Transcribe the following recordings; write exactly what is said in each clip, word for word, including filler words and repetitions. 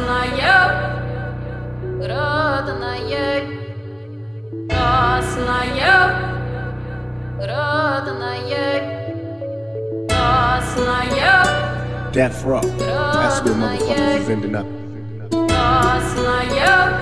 Красная, родная, красная, родная, красная. Death Row, that's where motherfuckers is ending up. Красная,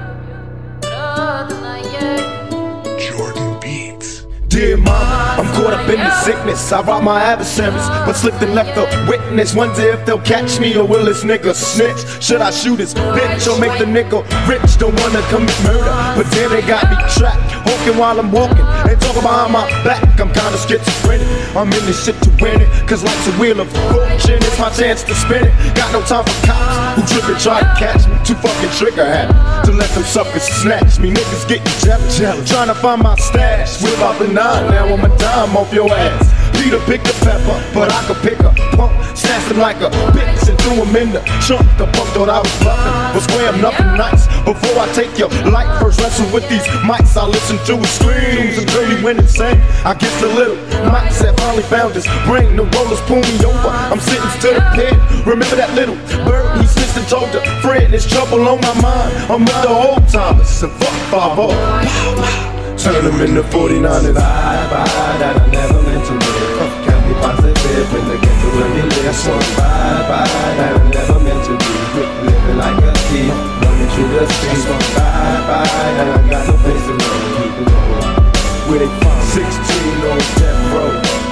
родная. Jordan Beats. Dear mama, I'm caught up in the sickness. I robbed my adversaries, but slipped and left a witness. Wonder if they'll catch me or will this nigga snitch? Should I shoot his bitch or make the nigga rich? Don't wanna commit murder, but damn they got me trapped. Honking while I'm walking and talking behind my back. I'm kinda schizophrenic. I'm in this shit to win it, cause life's a wheel of fortune. It's my chance to spin it. Got no time for cops who trip and try to catch me. Too fucking trigger happy to let them suckers snatch me. Niggas getting jealous, jealous. Trying to find my stash. Whip out the nine, now I'm a dime off your ass. Peter picked a pepper, but I could pick a punk. Snatched him like a bitch and threw him in the trunk. The punk thought I was bluffing, but square nothing nice. Before I take your life, first wrestle with these mics. I listen to his screams and dirty went insane. I guess the little Mike said finally found his brain. The rollers pull me over, I'm sitting to the pit. Remember that little bird? He snitched and told a friend there's trouble on my mind. I'm with the old timers and fuck five oh. Turn them into forty-niners. Bye bye, that I never meant to live. Can't be positive when they get to where you live. So bye bye, that I never meant to be. Living like a thief, running through the streets. Bye bye, that I got no place to go. People know where they from. Sixteen on death row.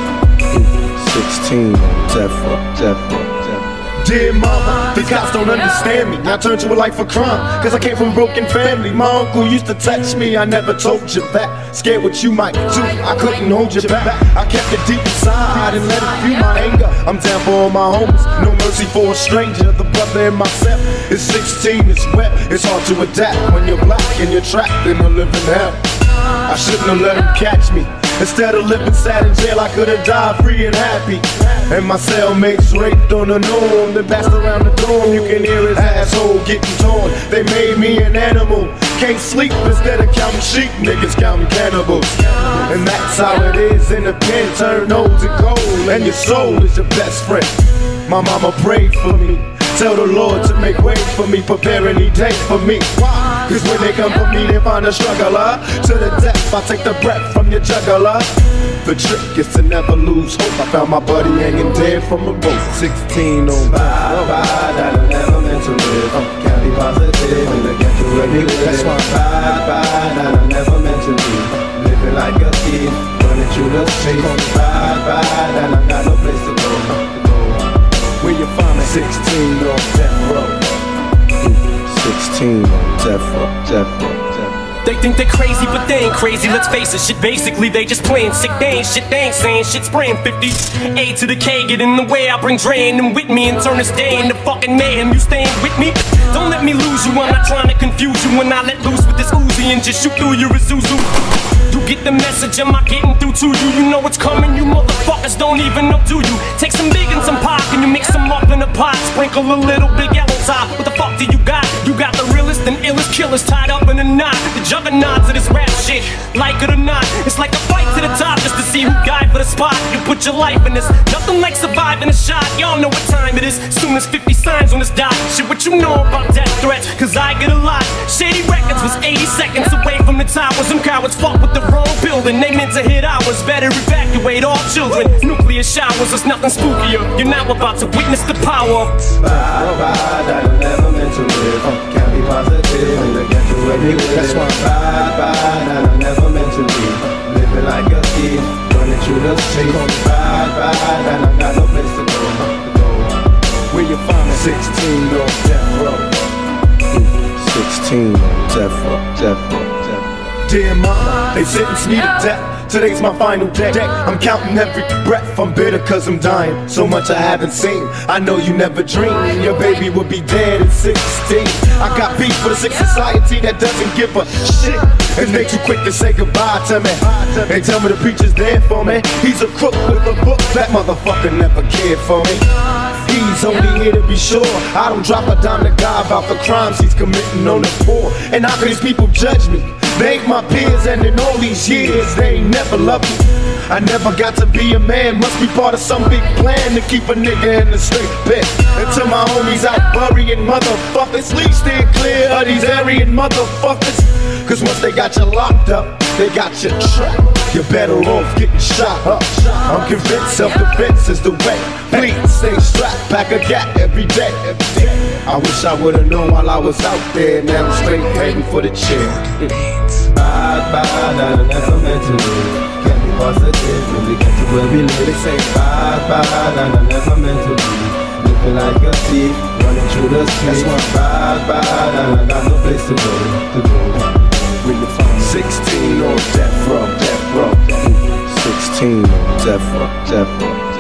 Sixteen on death row, death row, death row. Dear mama, these cops don't understand me. I turned to a life of crime, cause I came from a broken family. My uncle used to touch me, I never told you that. Scared what you might do, I couldn't hold you back. I kept it deep inside and let it fuel my anger. I'm down for all my homies, no mercy for a stranger. The brother in myself is sixteen, it's wet. It's hard to adapt when you're black and you're trapped in a living hell. I shouldn't have let him catch me. Instead of living sad in jail, I could've died free and happy. And my cellmates raped on the norm, then passed around the dorm. You can hear his asshole getting torn. They made me an animal. Can't sleep instead of counting sheep, niggas counting cannibals. And that's how it is in the pen. Turn old to gold, and your soul is your best friend. My mama prayed for me. Tell the Lord to make way for me, prepare any day for me. Why? Cause when they come for me, they find a struggler. To the death, I take the breath from your jugular. The trick is to never lose hope. I found my buddy hanging dead from a boat. Sixteen on bye bye, that I never meant to live. Can't be positive when they get to where you live. That's why bye bye, that I never meant to be. Living like a thief, running through the streets. Bye bye, that I got no place to go. Where you find me? Sixteen on death row. Sixteen on death row, death row, death row. They think they're crazy, but they ain't crazy, let's face it. Shit, basically, they just playing sick. They ain't shit, they ain't saying shit. Spraying fifty, A to the K, get in the way. I bring Dre and them with me and turn this day into fucking mayhem. You staying with me? Don't let me lose you, I'm not trying to confuse you. When I let loose with this Uzi and just shoot through your Isuzu. You get the message, am I getting through to you? You know it's coming, you motherfuckers don't even know, do you? Take some big and some pop and you mix them up in a pot. Sprinkle a little big yellow top. What the fuck do you got? You got the realest and illest killers tied up in a knot. The juggernauts of this rap shit, like it or not. It's like a fight to the top just to see who died for the spot. You put your life in this, nothing like surviving a shot. Y'all know what time it is, soon as fifty signs on this dot. Shit, what you know about death threats, cause I get a lot. Shady Records was eighty seconds away from the towers. Them cowards fuck with the wrong building, they meant to hit ours. Better evacuate all children. Nuclear showers, there's nothing spookier. You're now about to witness the power. Bye bye, that I never meant to live. Can't be positive when they get to where you live. That's why bye bye, that I never meant to be. Living like a thief, running through the streets. Bye bye, that I got no place to go. where you find me? Sixteen on death row. Sixteen on death row, death row, death row. Dear mama, they sentenced me to death. Today's my final day. I'm counting every breath. I'm bitter cause I'm dying. So much I haven't seen. I know you never dreamed your baby would be dead at sixteen. I got beef for the sick society that doesn't give a shit, and they too quick to say goodbye to me. They tell me the preacher's there for me. He's a crook with a book. That motherfucker never cared for me. He's only here to be sure I don't drop a dime to God about the crimes he's committing on the poor. And how can these people judge me? They ain't my peers, and in all these years they ain't never loved me. I never got to be a man, must be part of some big plan to keep a nigga in the straight bed. And to my homies out burying motherfuckers, please stand clear of these Aryan motherfuckers. Cause once they got you locked up, they got you trapped. You're better off getting shot up. I'm convinced self-defense is the way. Please stay strapped, pack a gat every day. I wish I would've known while I was out there. Now I'm straight heading for the chair. Bad, bad, I never meant to be. Can't be positive when we get to where we live. They say bad, bad, and I never meant to be. Living like a thief, running through the streets. Bad, bad, and I got no place to go, to go. sixteen on death row, death row. sixteen on death row, death row.